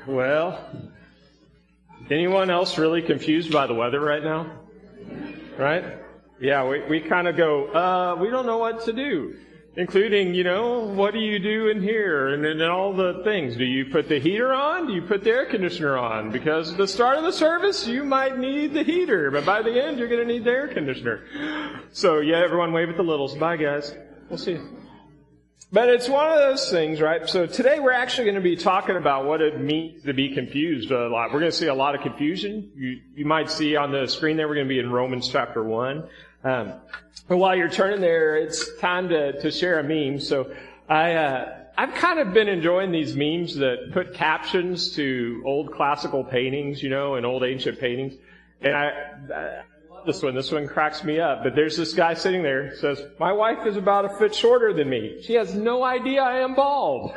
Well, anyone else really confused by the weather right now? Right? Yeah, we kind of go, we don't know what to do. Including, what do you do in here? And then all the things. Do you put the heater on? Do you put the air conditioner on? Because at the start of the service, you might need the heater. But by the end, you're going to need the air conditioner. So, yeah, everyone wave at the littles. Bye, guys. We'll see you. But it's one of those things, right? So today we're actually going to be talking about what it means to be confused a lot. We're going to see a lot of confusion. You might see on the screen there, we're going to be in Romans chapter 1. But while you're turning there, it's time to share a meme. So I've kind of been enjoying these memes that put captions to old classical paintings, and old ancient paintings. And I love this one. This one cracks me up. But there's this guy sitting there, says, "My wife is about a foot shorter than me. She has no idea I am bald."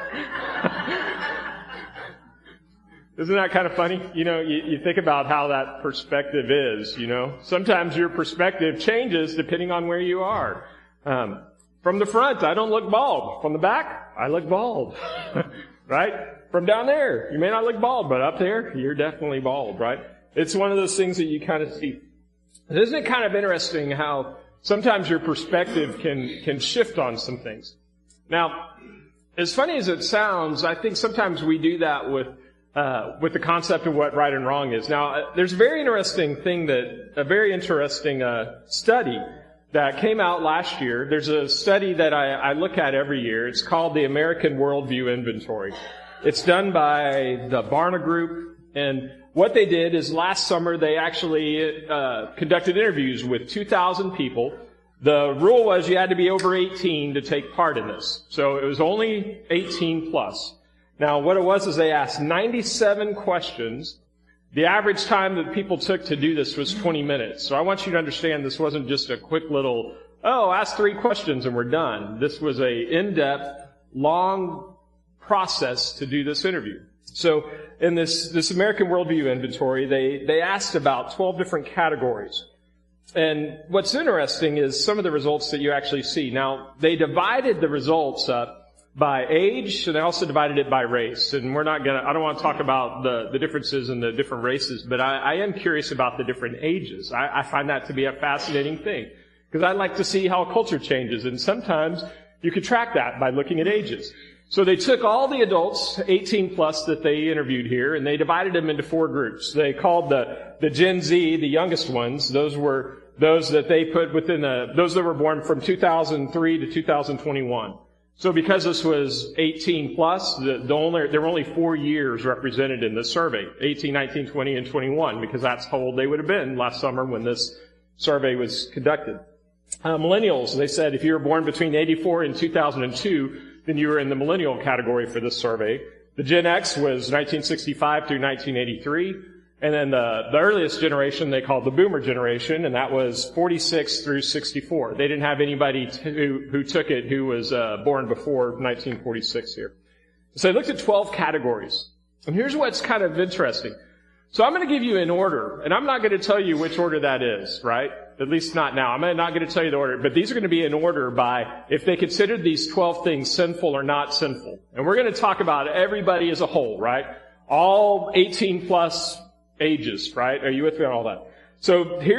Isn't that kind of funny? You think about how that perspective is, Sometimes your perspective changes depending on where you are. From the front, I don't look bald. From the back, I look bald. Right? From down there, you may not look bald, but up there, you're definitely bald, right? It's one of those things that you kind of see. Isn't it kind of interesting how sometimes your perspective can shift on some things? Now, as funny as it sounds, I think sometimes we do that with the concept of what right and wrong is. Now, there's a very interesting study that came out last year. There's a study that I look at every year. It's called the American Worldview Inventory. It's done by the Barna Group, and what they did is last summer they actually conducted interviews with 2,000 people. The rule was you had to be over 18 to take part in this. So it was only 18 plus. Now, what it was is they asked 97 questions. The average time that people took to do this was 20 minutes. So I want you to understand this wasn't just a quick little, ask 3 questions and we're done. This was a in-depth, long process to do this interview. So in this American Worldview Inventory, they asked about 12 different categories. And what's interesting is some of the results that you actually see. Now, they divided the results up by age, and they also divided it by race. And I don't want to talk about the differences in the different races, but I am curious about the different ages. I find that to be a fascinating thing, because I like to see how culture changes, and sometimes you could track that by looking at ages. So they took all the adults, 18 plus, that they interviewed here, and they divided them into 4 groups. They called the Gen Z, the youngest ones. Those were those that they put within those that were born from 2003 to 2021. So because this was 18 plus, there were only 4 years represented in this survey, 18, 19, 20, and 21, because that's how old they would have been last summer when this survey was conducted. Millennials, they said if you were born between 84 and 2002, then you were in the millennial category for this survey. The Gen X was 1965 through 1983. And then the earliest generation they called the Boomer generation, and that was 46 through 64. They didn't have anybody who took it who was born before 1946 here. So they looked at 12 categories. And here's what's kind of interesting. So I'm going to give you an order, and I'm not going to tell you which order that is, right? At least not now. I'm not going to tell you the order, but these are going to be in order by if they considered these 12 things sinful or not sinful. And we're going to talk about everybody as a whole, right? All 18 plus ages, right? Are you with me on all that? So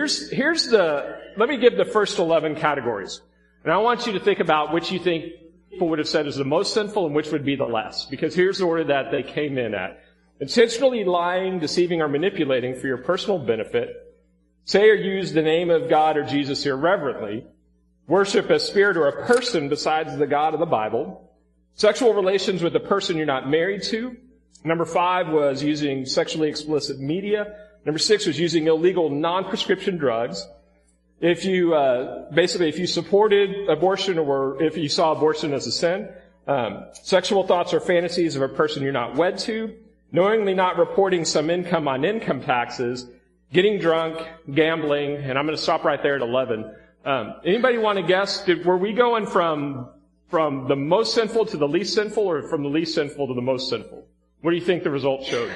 let me give the first 11 categories. And I want you to think about which you think people would have said is the most sinful and which would be the less. Because here's the order that they came in at. Intentionally lying, deceiving, or manipulating for your personal benefit. Say or use the name of God or Jesus irreverently. Worship a spirit or a person besides the God of the Bible. Sexual relations with a person you're not married to. Number 5 was using sexually explicit media. Number 6 was using illegal non-prescription drugs. If you supported abortion or if you saw abortion as a sin. Sexual thoughts or fantasies of a person you're not wed to. Knowingly not reporting some income on income taxes. Getting drunk, gambling, and I'm going to stop right there at 11. Anybody want to guess? Were we going from the most sinful to the least sinful, or from the least sinful to the most sinful? What do you think the results showed?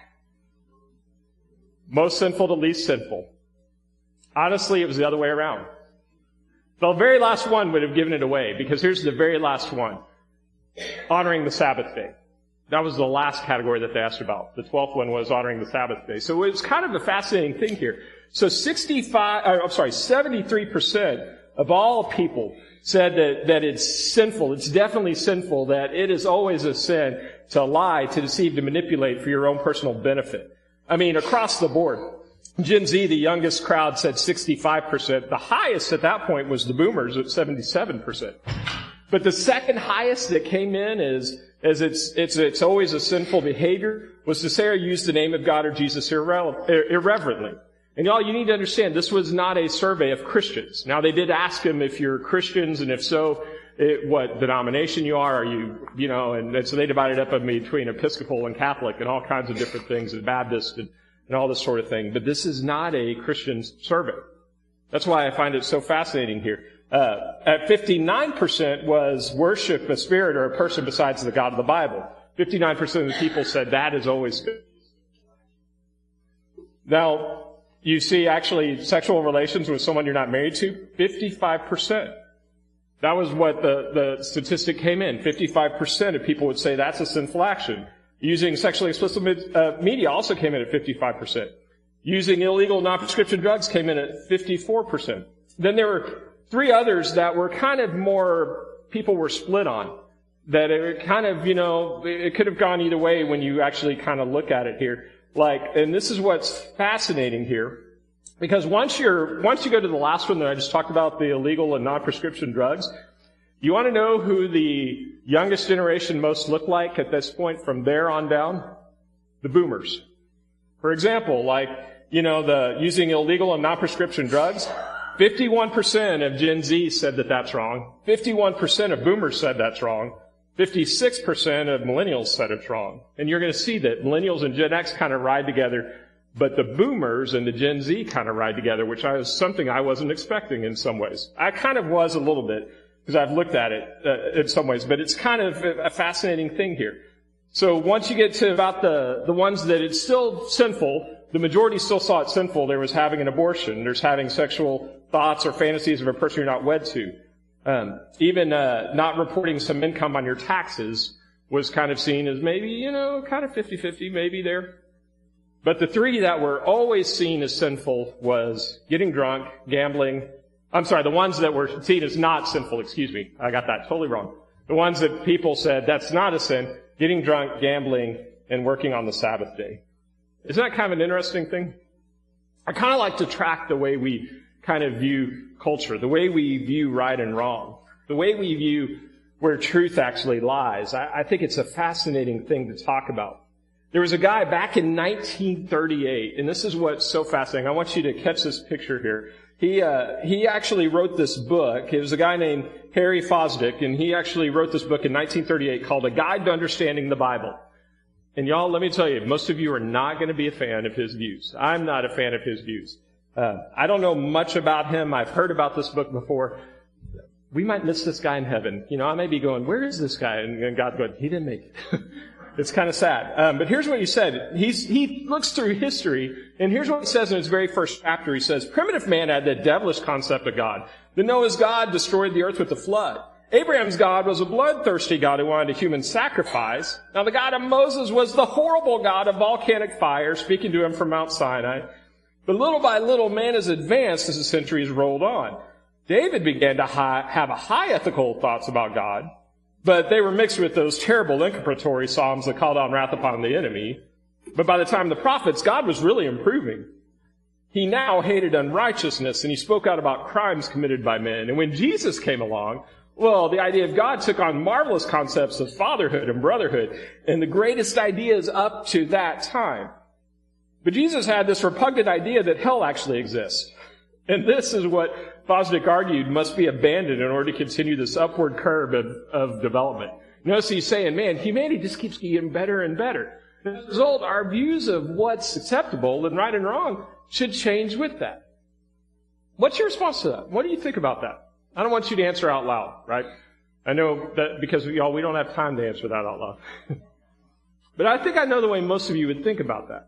Most sinful to least sinful. Honestly, it was the other way around. The very last one would have given it away, because here's the very last one. Honoring the Sabbath day. That was the last category that they asked about. The 12th one was honoring the Sabbath day. So it's kind of a fascinating thing here. So 73% of all people said that it's sinful. It's definitely sinful, that it is always a sin to lie, to deceive, to manipulate for your own personal benefit. I mean, across the board. Gen Z, the youngest crowd, said 65%. The highest at that point was the boomers at 77%. But the second highest that came in is it's always a sinful behavior, was to say or use the name of God or Jesus irreverently. And y'all, you need to understand, this was not a survey of Christians. Now, they did ask them if you're Christians, and if so, what denomination you are, and so they divided up between Episcopal and Catholic and all kinds of different things, and Baptist and all this sort of thing. But this is not a Christian survey. That's why I find it so fascinating here. At 59% was worship a spirit or a person besides the God of the Bible. 59% of the people said that is always good. Now, you see actually sexual relations with someone you're not married to, 55%. That was what the statistic came in. 55% of people would say that's a sinful action. Using sexually explicit media also came in at 55%. Using illegal non-prescription drugs came in at 54%. Then there were three others that were kind of more, people were split on. That it kind of, it could have gone either way when you actually kind of look at it here. And this is what's fascinating here. Because once you go to the last one that I just talked about, the illegal and non-prescription drugs, you want to know who the youngest generation most look like at this point from there on down? The boomers. For example, using illegal and non-prescription drugs, 51% of Gen Z said that that's wrong. 51% of boomers said that's wrong. 56% of millennials said it's wrong. And you're going to see that millennials and Gen X kind of ride together, but the boomers and the Gen Z kind of ride together, which was something I wasn't expecting in some ways. I kind of was a little bit, because I've looked at it in some ways, but it's kind of a fascinating thing here. So once you get to about the ones that it's still sinful, the majority still saw it sinful. There was having an abortion. There's having sexual thoughts or fantasies of a person you're not wed to. Even not reporting some income on your taxes was kind of seen as maybe, kind of 50-50, maybe there. But the three that were always seen as sinful was getting drunk, gambling. I'm sorry, the ones that were seen as not sinful, excuse me. I got that totally wrong. The ones that people said that's not a sin, getting drunk, gambling, and working on the Sabbath day. Isn't that kind of an interesting thing? I kind of like to track the way we kind of view culture, the way we view right and wrong, the way we view where truth actually lies. I think it's a fascinating thing to talk about. There was a guy back in 1938, and this is what's so fascinating. I want you to catch this picture here. He actually wrote this book. It was a guy named Harry Fosdick, and he actually wrote this book in 1938 called A Guide to Understanding the Bible. And y'all, let me tell you, most of you are not going to be a fan of his views. I'm not a fan of his views. I don't know much about him. I've heard about this book before. We might miss this guy in heaven. I may be going, where is this guy? And God going, he didn't make it. It's kind of sad. But here's what he said. He looks through history, and here's what he says in his very first chapter. He says, primitive man had the devilish concept of God. Then Noah's God destroyed the earth with the flood. Abraham's God was a bloodthirsty God who wanted a human sacrifice. Now the God of Moses was the horrible God of volcanic fire, speaking to him from Mount Sinai. But little by little, man has advanced as the centuries rolled on. David began to have high ethical thoughts about God, but they were mixed with those terrible incomparatory psalms that called on wrath upon the enemy. But by the time of the prophets, God was really improving. He now hated unrighteousness, and he spoke out about crimes committed by men. And when Jesus came along, well, the idea of God took on marvelous concepts of fatherhood and brotherhood, and the greatest ideas up to that time. But Jesus had this repugnant idea that hell actually exists. And this is what Fosdick argued must be abandoned in order to continue this upward curve of development. Notice he's saying, man, humanity just keeps getting better and better. As a result, our views of what's acceptable and right and wrong should change with that. What's your response to that? What do you think about that? I don't want you to answer out loud, right? I know that because, y'all, we don't have time to answer that out loud. But I think I know the way most of you would think about that.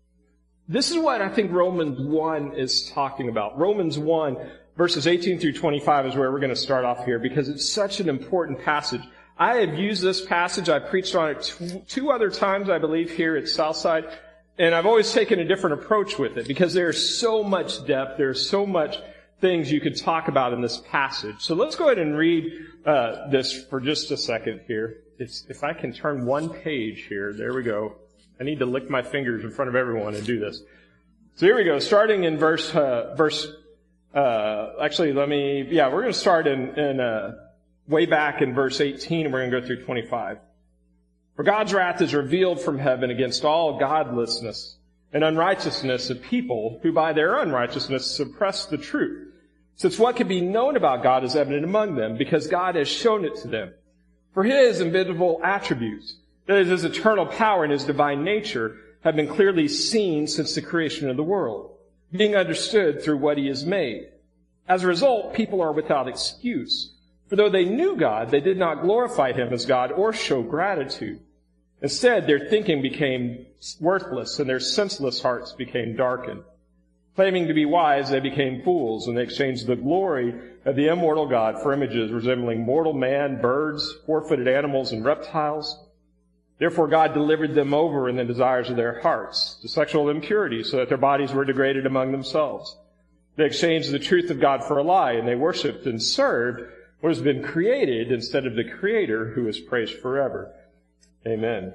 This is what I think Romans 1 is talking about. Romans 1, verses 18 through 25 is where we're going to start off here because it's such an important passage. I have used this passage. I preached on it two other times, I believe, here at Southside. And I've always taken a different approach with it because there's so much depth. There's so much things you could talk about in this passage. So let's go ahead and read this for just a second here. If I can turn one page here. There we go. I need to lick my fingers in front of everyone and do this. So here we go. Starting in we're going to start in way back in verse 18, and we're going to go through 25. For God's wrath is revealed from heaven against all godlessness and unrighteousness of people who by their unrighteousness suppress the truth. Since what can be known about God is evident among them, because God has shown it to them. For His invisible attributes, that is, His eternal power and His divine nature, have been clearly seen since the creation of the world, being understood through what He has made. As a result, people are without excuse. For though they knew God, they did not glorify Him as God or show gratitude. Instead, their thinking became worthless, and their senseless hearts became darkened. Claiming to be wise, they became fools, and they exchanged the glory of the immortal God for images resembling mortal man, birds, four-footed animals, and reptiles. Therefore God delivered them over in the desires of their hearts to sexual impurity, so that their bodies were degraded among themselves. They exchanged the truth of God for a lie, and they worshipped and served what has been created instead of the Creator, who is praised forever. Amen.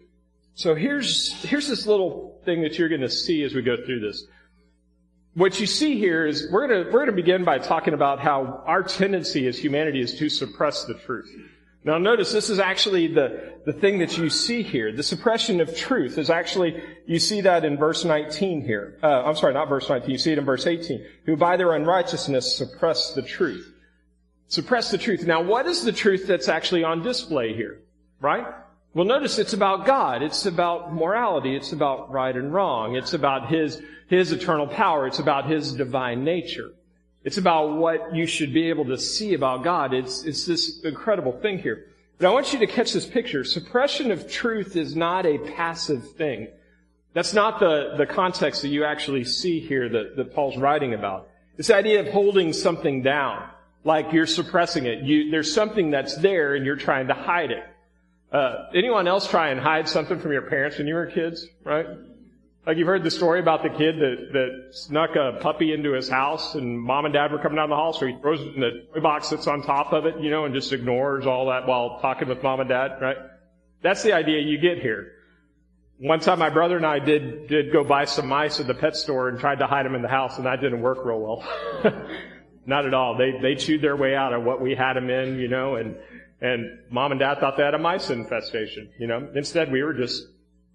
So here's this little thing that you're going to see as we go through this. What you see here is we're going to begin by talking about how our tendency as humanity is to suppress the truth. Now notice this is actually the thing that you see here. The suppression of truth is actually, you see that in verse 19 here. I'm sorry, not verse 19. You see it in verse 18. Who by their unrighteousness suppress the truth. Suppress the truth. Now what is the truth that's actually on display here? Right? Well, notice it's about God. It's about morality. It's about right and wrong. It's about His eternal power. It's about His divine nature. It's about what you should be able to see about God. It's this incredible thing here. But I want you to catch this picture. Suppression of truth is not a passive thing. That's not the context that you actually see here that Paul's writing about. This idea of holding something down, like you're suppressing it. There's something that's there and you're trying to hide it. Anyone else try and hide something from your parents when you were kids, right? Like you've heard the story about the kid that snuck a puppy into his house and mom and dad were coming down the hall, so he throws it in the toy box that's on top of it, and just ignores all that while talking with mom and dad, right? That's the idea you get here. One time my brother and I did go buy some mice at the pet store and tried to hide them in the house, and that didn't work real well. Not at all. They chewed their way out of what we had them in, and mom and dad thought they had a mice infestation, Instead we were just,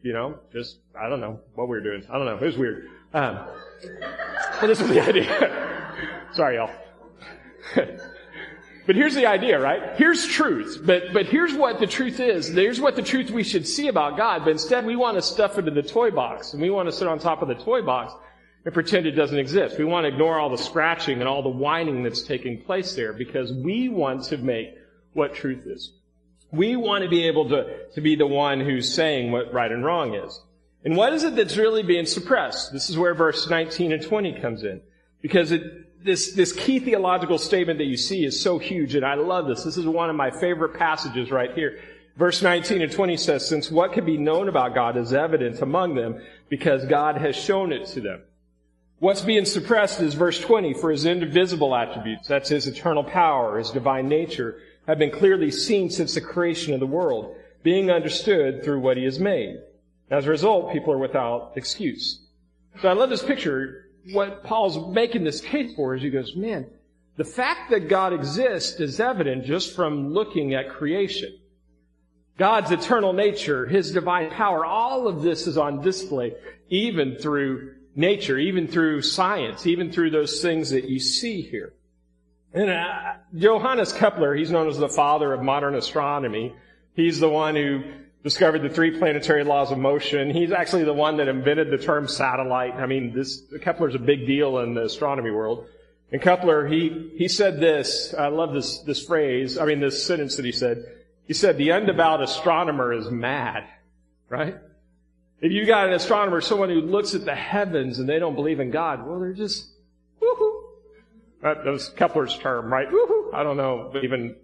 I don't know what we were doing. I don't know. It was weird. But this was the idea. Sorry, y'all. But here's the idea, right? Here's truth. But here's what the truth is. Here's what the truth we should see about God. But instead we want to stuff it in the toy box. And we want to sit on top of the toy box and pretend it doesn't exist. We want to ignore all the scratching and all the whining that's taking place there because we want to make what truth is. We want to be able to be the one who's saying what right and wrong is. And what is it that's really being suppressed? This is where verse 19 and 20 comes in. Because this key theological statement that you see is so huge, and I love this. This is one of my favorite passages right here. Verse 19 and 20 says, since what can be known about God is evident among them, because God has shown it to them. What's being suppressed is verse 20, for His invisible attributes, that's His eternal power, His divine nature, have been clearly seen since the creation of the world, being understood through what He has made. As a result, people are without excuse. So I love this picture. What Paul's making this case for is he goes, man, the fact that God exists is evident just from looking at creation. God's eternal nature, His divine power, all of this is on display, even through nature, even through science, even through those things that you see here. And Johannes Kepler, he's known as the father of modern astronomy. He's the one who discovered the three planetary laws of motion. He's actually the one that invented the term satellite. I mean, Kepler's a big deal in the astronomy world. And Kepler, he said this, I love this phrase, this sentence that he said. He said, the undevout astronomer is mad, right? If you got an astronomer, someone who looks at the heavens and they don't believe in God, well, they're just, woohoo. That was Kepler's term, right? Woohoo. I don't know even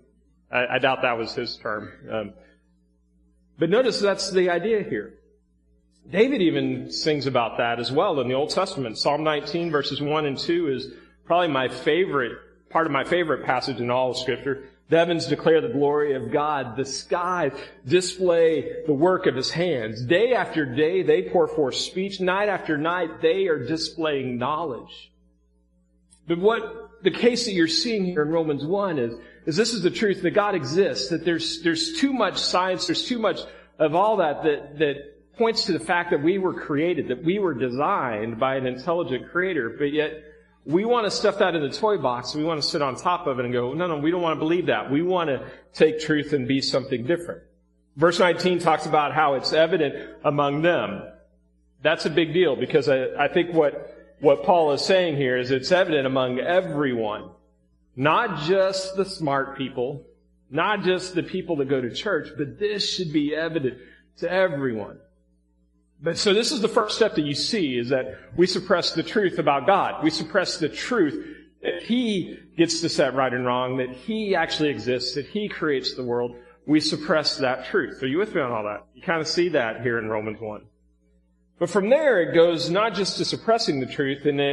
I doubt that was his term. But notice that's the idea here. David even sings about that as well in the Old Testament. Psalm 19 verses 1 and 2 is probably part of my favorite passage in all of Scripture. The heavens declare the glory of God. The skies display the work of His hands. Day after day, they pour forth speech. Night after night, they are displaying knowledge. But what the case that you're seeing here in Romans 1 is this is the truth, that God exists, that there's too much science, there's too much of all that points to the fact that we were created, that we were designed by an intelligent creator, but yet we want to stuff that in the toy box. We want to sit on top of it and go, no, we don't want to believe that. We want to take truth and be something different. Verse 19 talks about how it's evident among them. That's a big deal, because I think what Paul is saying here is it's evident among everyone. Not just the smart people, not just the people that go to church, but this should be evident to everyone. But so this is the first step that you see, is that we suppress the truth about God. We suppress the truth that He gets to set right and wrong, that He actually exists, that He creates the world. We suppress that truth. Are you with me on all that? You kind of see that here in Romans 1. But from there, it goes not just to suppressing the truth, and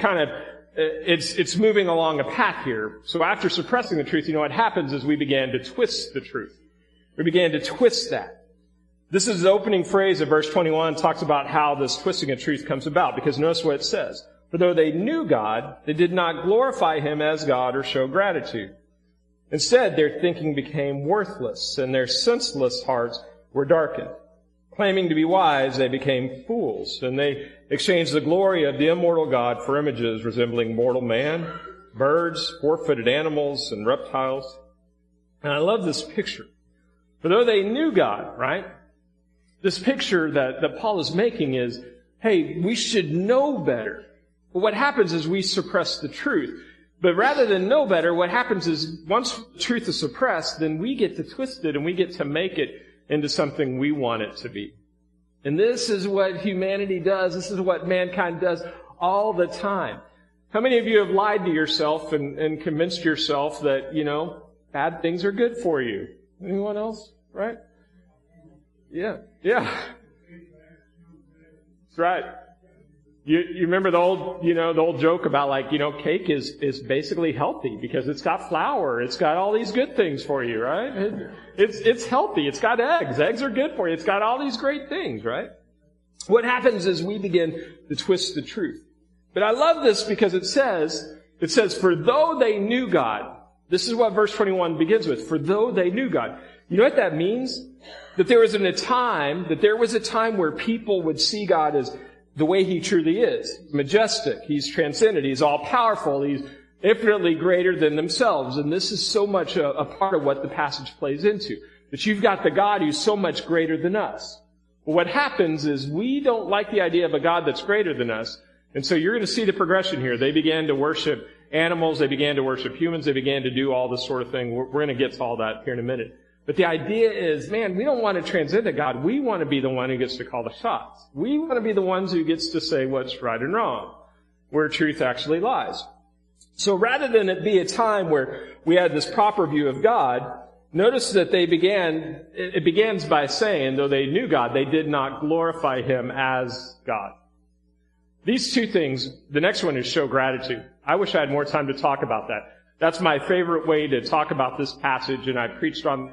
it's moving along a path here. So after suppressing the truth, what happens is we began to twist the truth. We began to twist that. This is the opening phrase of verse 21, talks about how this twisting of truth comes about, because notice what it says. For though they knew God, they did not glorify Him as God or show gratitude. Instead, their thinking became worthless, and their senseless hearts were darkened. Claiming to be wise, they became fools, and they exchanged the glory of the immortal God for images resembling mortal man, birds, four-footed animals, and reptiles. And I love this picture. For though they knew God, right? This picture that Paul is making is, hey, we should know better. But what happens is we suppress the truth. But rather than know better, what happens is once the truth is suppressed, then we get to twist it and we get to make it into something we want it to be. And this is what humanity does. This is what mankind does all the time. How many of you have lied to yourself and convinced yourself that, bad things are good for you? Anyone else? Right? Yeah. That's right. You remember the old joke about cake is basically healthy because it's got flour. It's got all these good things for you, right? It's healthy. It's got eggs. Eggs are good for you. It's got all these great things, right? What happens is we begin to twist the truth. But I love this because it says, for though they knew God, this is what verse 21 begins with, for though they knew God. You know what that means? That there was a time where people would see God as the way He truly is. Majestic. He's transcendent. He's all-powerful. He's infinitely greater than themselves. And this is so much a part of what the passage plays into. That you've got the God who's so much greater than us. Well, what happens is we don't like the idea of a God that's greater than us. And so you're going to see the progression here. They began to worship animals. They began to worship humans. They began to do all this sort of thing. We're going to get to all that here in a minute. But the idea is, we don't want to transcend to God. We want to be the one who gets to call the shots. We want to be the ones who gets to say what's right and wrong, where truth actually lies. So rather than it be a time where we had this proper view of God, notice that it begins by saying, though they knew God, they did not glorify Him as God. These two things, the next one is show gratitude. I wish I had more time to talk about that. That's my favorite way to talk about this passage, and I preached on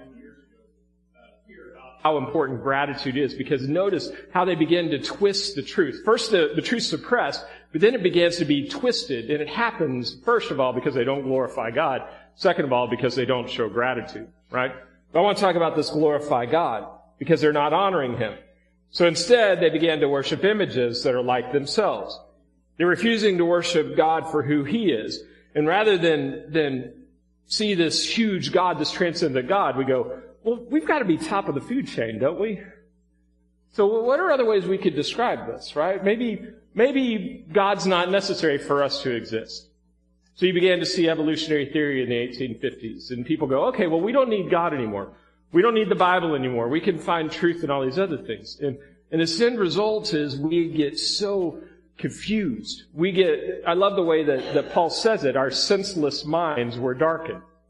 how important gratitude is, because notice how they begin to twist the truth. First, the truth's suppressed, but then it begins to be twisted, and it happens, first of all, because they don't glorify God. Second of all, because they don't show gratitude, right? But I want to talk about this glorify God, because they're not honoring Him. So instead, they began to worship images that are like themselves. They're refusing to worship God for who He is. And rather than see this huge God, this transcendent God, we go, well, we've got to be top of the food chain, don't we? So what are other ways we could describe this, right? Maybe God's not necessary for us to exist. So you began to see evolutionary theory in the 1850s, and people go, okay, well, we don't need God anymore. We don't need the Bible anymore. We can find truth in all these other things. And the end result is we get so confused. I love the way that Paul says it, our senseless minds were darkened.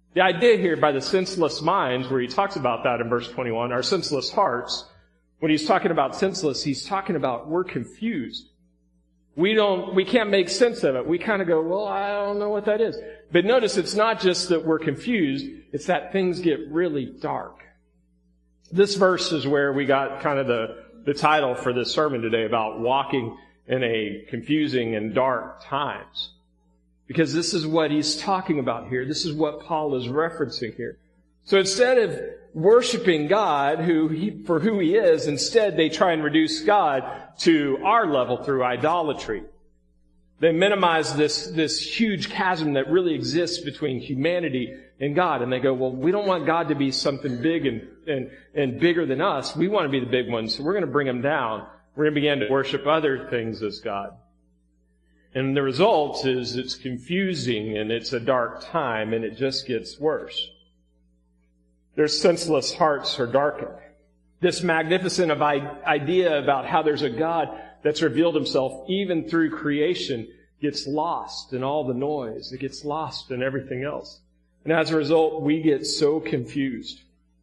The idea here by the senseless minds, where he talks about that in verse 21, our senseless hearts, when he's talking about senseless, he's talking about we're confused. We can't make sense of it. We kind of go, well, I don't know what that is. But notice it's not just that we're confused, it's that things get really dark. This verse is where we got kind of the title for this sermon today, about walking in a confusing and dark times. Because this is what he's talking about here. This is what Paul is referencing here. So instead of worshiping God for who he is, instead they try and reduce God to our level through idolatry. They minimize this huge chasm that really exists between humanity and God. And they go, well, we don't want God to be something big and bigger than us. We want to be the big ones, so we're going to bring him down. We're going to begin to worship other things as God. And the result is it's confusing and it's a dark time and it just gets worse. Their senseless hearts are darkened. This magnificent idea about how there's a God that's revealed himself even through creation gets lost in all the noise. It gets lost in everything else. And as a result, we get so confused.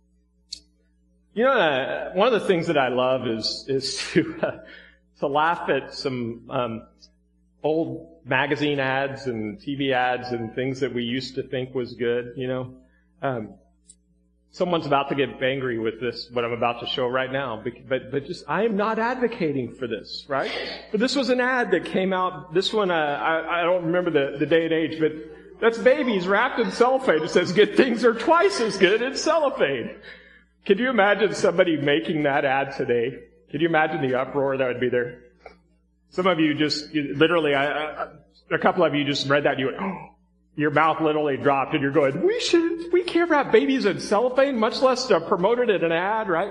You know, one of the things that I love is to laugh at some old magazine ads and TV ads and things that we used to think was good, you know. Someone's about to get angry with this, what I'm about to show right now, but just, I am not advocating for this, right? But this was an ad that came out, this one, I don't remember the day and age, but that's babies wrapped in cellophane. It says, good things are twice as good in cellophane. Could you imagine somebody making that ad today? Could you imagine the uproar that would be there? Some of you literally, a couple of you just read that and you went, oh, your mouth literally dropped and you're going, we can't wrap babies in cellophane, much less to promote it in an ad, right?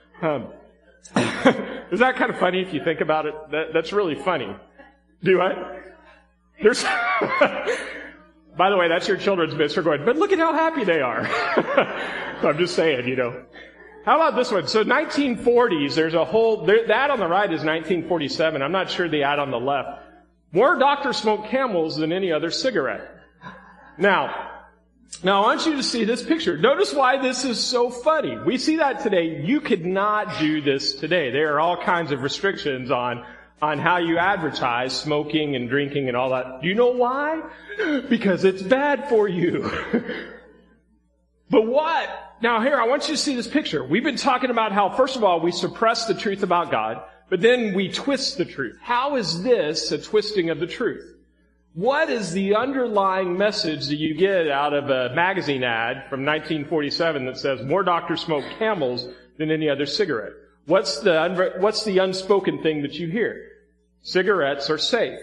Is that kind of funny if you think about it? That's really funny. Do I? There's, by the way, that's your children's bits. They're going, but look at how happy they are. So I'm just saying, you know. How about this one? So 1940s, there's a whole, the ad on the right is 1947. I'm not sure the ad on the left. More doctors smoke Camels than any other cigarette. Now I want you to see this picture. Notice why this is so funny. We see that today. You could not do this today. There are all kinds of restrictions on how you advertise smoking and drinking and all that. Do you know why? Because it's bad for you. But what? Now here, I want you to see this picture. We've been talking about how, first of all, we suppress the truth about God, but then we twist the truth. How is this a twisting of the truth? What is the underlying message that you get out of a magazine ad from 1947 that says more doctors smoke Camels than any other cigarette? What's the unspoken thing that you hear? Cigarettes are safe.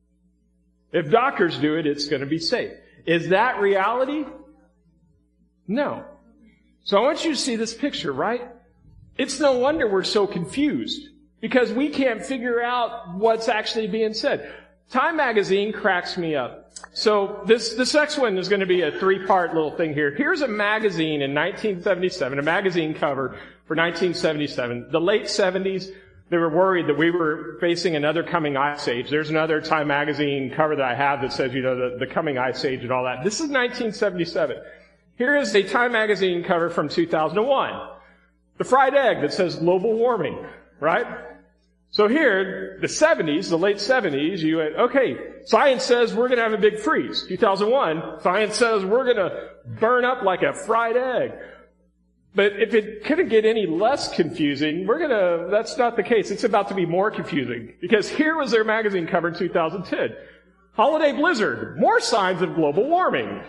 If doctors do it, it's going to be safe. Is that reality? No. So I want you to see this picture, right? It's no wonder we're so confused, because we can't figure out what's actually being said. Time magazine cracks me up. So this next one is going to be a 3-part little thing here. Here's a magazine in 1977, a magazine cover for 1977. The late 70s, they were worried that we were facing another coming ice age. There's another Time magazine cover that I have that says, you know, the coming ice age and all that. This is 1977. Here is a Time magazine cover from 2001. The fried egg that says global warming, right? So here, the 70s, the late 70s, you went, okay, science says we're going to have a big freeze. 2001, science says we're going to burn up like a fried egg. But if it couldn't get any less confusing, that's not the case. It's about to be more confusing. Because here was their magazine cover in 2010. Holiday blizzard, more signs of global warming.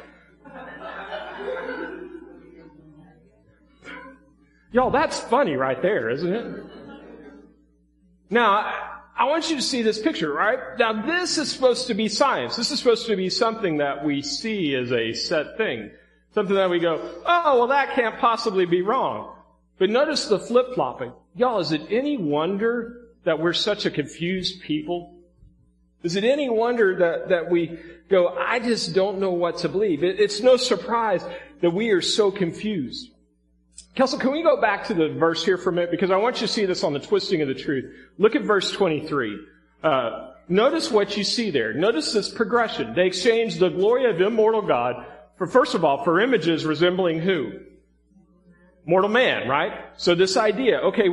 Y'all, that's funny right there, isn't it? Now, I want you to see this picture, right? Now, this is supposed to be science. This is supposed to be something that we see as a set thing. Something that we go, oh, well, that can't possibly be wrong. But notice the flip-flopping. Y'all, is it any wonder that we're such a confused people? Is it any wonder that we go, I just don't know what to believe? It's no surprise that we are so confused. Kelsey, can we go back to the verse here for a minute? Because I want you to see this on the twisting of the truth. Look at verse 23. Notice what you see there. Notice this progression. They exchanged the glory of immortal God First of all, for images resembling who? Mortal man, right? So this idea, okay,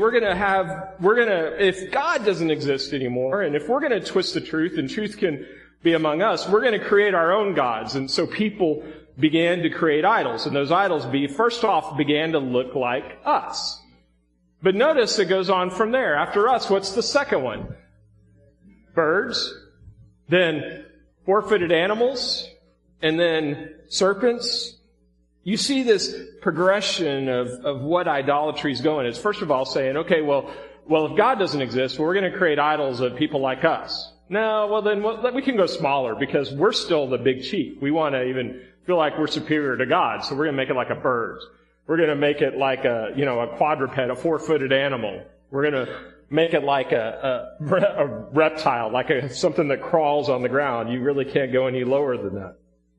if God doesn't exist anymore, and if we're going to twist the truth, and truth can be among us, we're going to create our own gods. And so people began to create idols, and those idols first off began to look like us. But notice it goes on from there. After us, what's the second one? Birds, then four-footed animals, and then serpents. You see this progression of what idolatry is going. It's first of all saying, okay, well, if God doesn't exist, we're going to create idols of people like us. No, well then we can go smaller because we're still the big chief. We want to even feel like we're superior to God, so we're going to make it like a bird. We're going to make it like a quadruped, a four-footed animal. We're going to make it like a reptile, like something that crawls on the ground. You really can't go any lower than that.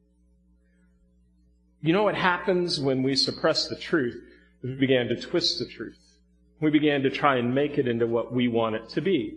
You know what happens when we suppress the truth? We began to twist the truth. We began to try and make it into what we want it to be.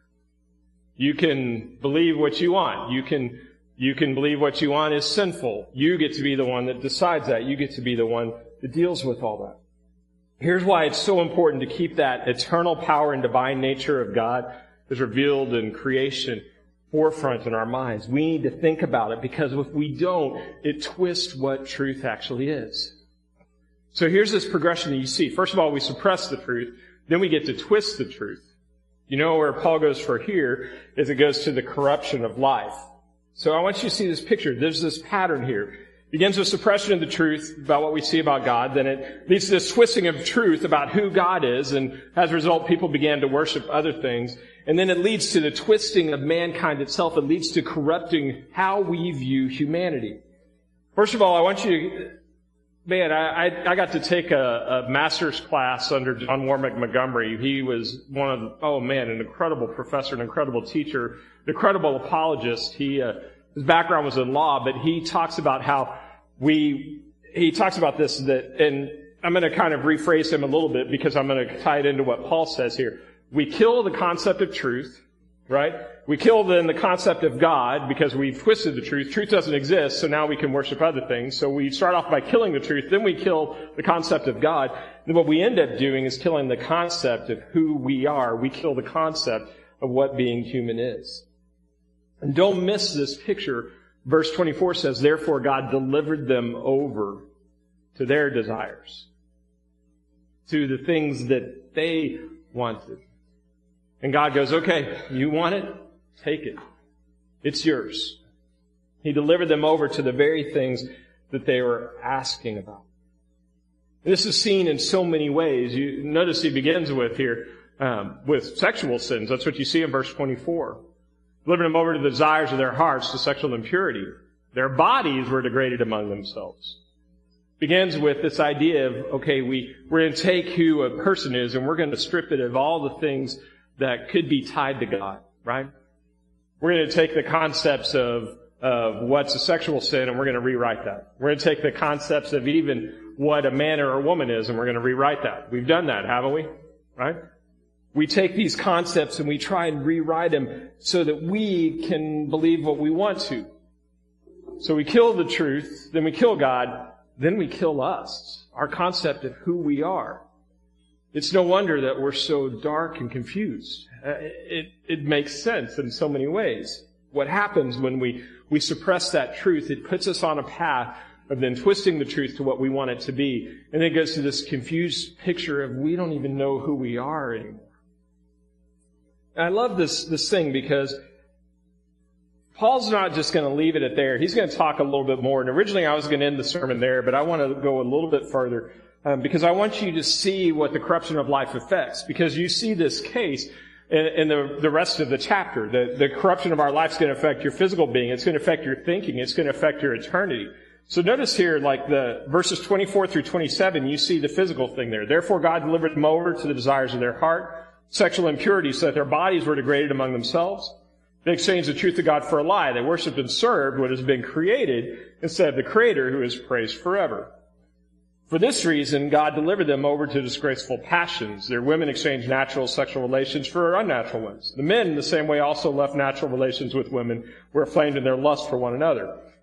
You can believe what you want. You can believe what you want is sinful. You get to be the one that decides that. You get to be the one that deals with all that. Here's why it's so important to keep that eternal power and divine nature of God as revealed in creation forefront in our minds. We need to think about it, because if we don't, it twists what truth actually is. So here's this progression that you see. First of all, we suppress the truth. Then we get to twist the truth. You know where Paul goes for here is it goes to the corruption of life. So I want you to see this picture. There's this pattern here. It begins with suppression of the truth about what we see about God. Then it leads to this twisting of truth about who God is. And as a result, people began to worship other things. And then it leads to the twisting of mankind itself. It leads to corrupting how we view humanity. First of all, I want you to, I got to take a master's class under John Warwick Montgomery. He was an incredible professor, an incredible teacher, an incredible apologist. His background was in law, but he talks about how he talks about this, and I'm going to kind of rephrase him a little bit because I'm going to tie it into what Paul says here. We kill the concept of truth, right? We kill then the concept of God because we've twisted the truth. Truth doesn't exist, so now we can worship other things. So we start off by killing the truth, then we kill the concept of God. And what we end up doing is killing the concept of who we are. We kill the concept of what being human is. And don't miss this picture. Verse 24 says, therefore God delivered them over to their desires, to the things that they wanted. And God goes, okay, you want it? Take it. It's yours. He delivered them over to the very things that they were asking about. This is seen in so many ways. You notice he begins with here, with sexual sins. That's what you see in verse 24. Delivered them over to the desires of their hearts, to sexual impurity. Their bodies were degraded among themselves. Begins with this idea of, okay, we're going to take who a person is and we're going to strip it of all the things that could be tied to God, right? We're going to take the concepts of what's a sexual sin and we're going to rewrite that. We're going to take the concepts of even what a man or a woman is and we're going to rewrite that. We've done that, haven't we? Right? We take these concepts and we try and rewrite them so that we can believe what we want to. So we kill the truth, then we kill God, then we kill us, our concept of who we are. It's no wonder that we're so dark and confused. It makes sense in so many ways. What happens when we suppress that truth, it puts us on a path of then twisting the truth to what we want it to be. And then it goes to this confused picture of we don't even know who we are anymore. And I love this thing because Paul's not just going to leave it at there. He's going to talk a little bit more. And originally I was going to end the sermon there, but I want to go a little bit further because I want you to see what the corruption of life affects. Because you see this case in the rest of the chapter. The corruption of our life is going to affect your physical being. It's going to affect your thinking. It's going to affect your eternity. So notice here, like the verses 24 through 27, you see the physical thing there. Therefore God delivered them over to the desires of their heart, sexual impurity, so that their bodies were degraded among themselves. They exchanged the truth of God for a lie. They worshipped and served what has been created instead of the Creator who is praised forever. For this reason, God delivered them over to disgraceful passions. Their women exchanged natural sexual relations for unnatural ones. The men, in the same way, also left natural relations with women, were inflamed in their lust for one another.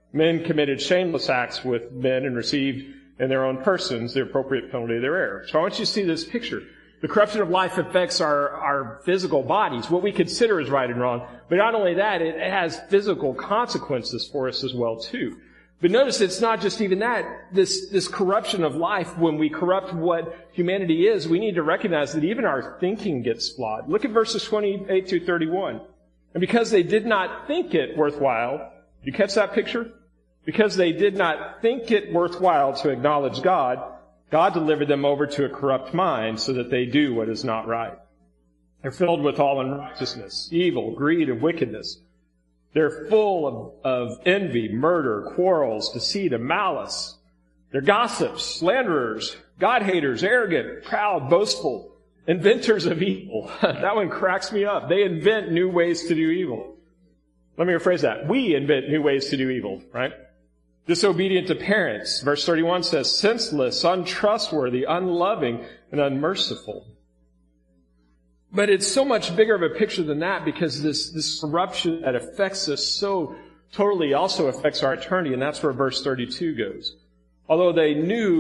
Men committed shameless acts with men and received in their own persons the appropriate penalty of their error. So I want you to see this picture. The corruption of life affects our physical bodies, what we consider as right and wrong. But not only that, it has physical consequences for us as well, too. But notice it's not just even that. This corruption of life, when we corrupt what humanity is, we need to recognize that even our thinking gets flawed. Look at verses 28 through 31. And because they did not think it worthwhile, you catch that picture? Because they did not think it worthwhile to acknowledge God, God delivered them over to a corrupt mind so that they do what is not right. They're filled with all unrighteousness, evil, greed, and wickedness. They're full of envy, murder, quarrels, deceit, and malice. They're gossips, slanderers, God-haters, arrogant, proud, boastful, inventors of evil. That one cracks me up. They invent new ways to do evil. Let me rephrase that. We invent new ways to do evil, right? Disobedient to parents. Verse 31 says, senseless, untrustworthy, unloving, and unmerciful. But it's so much bigger of a picture than that, because this corruption that affects us so totally also affects our eternity, and that's where verse 32 goes. Although they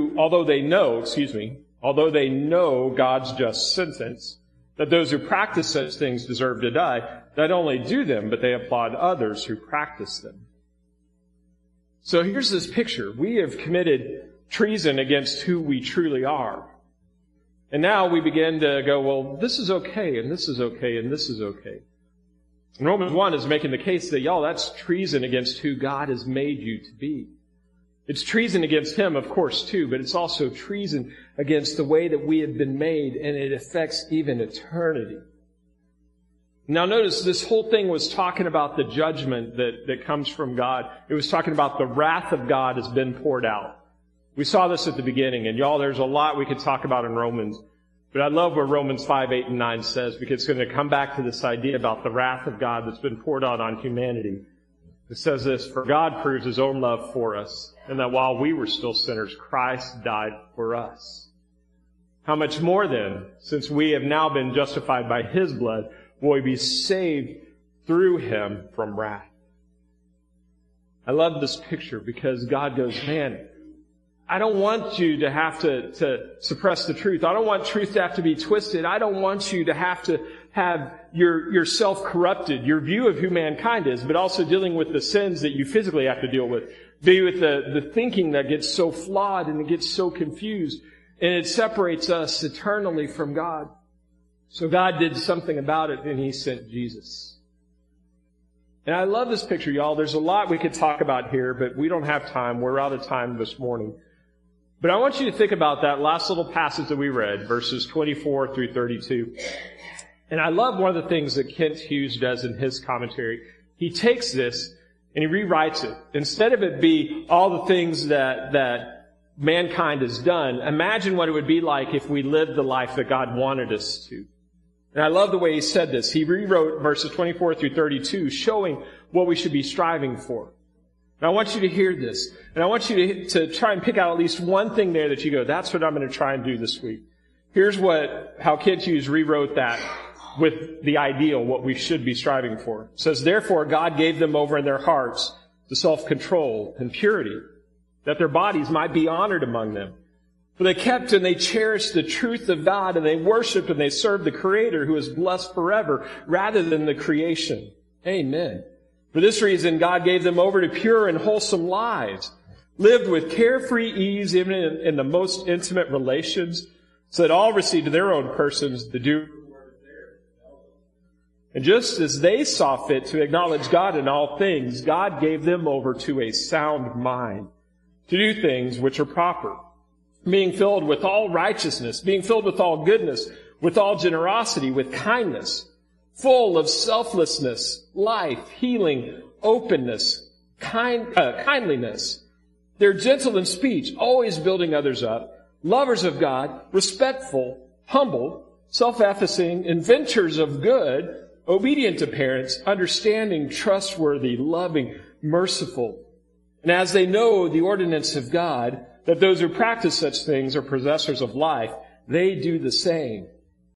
know God's just sentence, that those who practice such things deserve to die, not only do them, but they applaud others who practice them. So here's this picture. We have committed treason against who we truly are. And now we begin to go, well, this is okay, and this is okay, and this is okay. And Romans 1 is making the case that, y'all, that's treason against who God has made you to be. It's treason against Him, of course, too, but it's also treason against the way that we have been made, and it affects even eternity. Now notice, this whole thing was talking about the judgment that comes from God. It was talking about the wrath of God has been poured out. We saw this at the beginning, and y'all, there's a lot we could talk about in Romans. But I love what Romans 5, 8, and 9 says, because it's going to come back to this idea about the wrath of God that's been poured out on humanity. It says this, for God proves His own love for us, and that while we were still sinners, Christ died for us. How much more then, since we have now been justified by His blood, will we be saved through Him from wrath? I love this picture because God goes, man, I don't want you to have to suppress the truth. I don't want truth to have to be twisted. I don't want you to have yourself corrupted, your view of who mankind is, but also dealing with the sins that you physically have to deal with. Be with the thinking that gets so flawed and it gets so confused, and it separates us eternally from God. So God did something about it, and He sent Jesus. And I love this picture, y'all. There's a lot we could talk about here, but we don't have time. We're out of time this morning. But I want you to think about that last little passage that we read, verses 24 through 32. And I love one of the things that Kent Hughes does in his commentary. He takes this and he rewrites it. Instead of it be all the things that mankind has done, imagine what it would be like if we lived the life that God wanted us to. And I love the way he said this. He rewrote verses 24 through 32, showing what we should be striving for. And I want you to hear this. And I want you to try and pick out at least one thing there that you go, that's what I'm going to try and do this week. Here's how Kent Hughes rewrote that with the ideal, what we should be striving for. It says, therefore God gave them over in their hearts to self-control and purity, that their bodies might be honored among them. For they kept and they cherished the truth of God, and they worshiped and they served the Creator who is blessed forever, rather than the creation. Amen. For this reason, God gave them over to pure and wholesome lives, lived with carefree ease even in the most intimate relations, so that all received to their own persons the due reward of theirs. And just as they saw fit to acknowledge God in all things, God gave them over to a sound mind, to do things which are proper, being filled with all righteousness, being filled with all goodness, with all generosity, with kindness, full of selflessness, life, healing, openness, kindliness. They're gentle in speech, always building others up, lovers of God, respectful, humble, self-effacing, inventors of good, obedient to parents, understanding, trustworthy, loving, merciful. And as they know the ordinance of God, that those who practice such things are possessors of life, they do the same.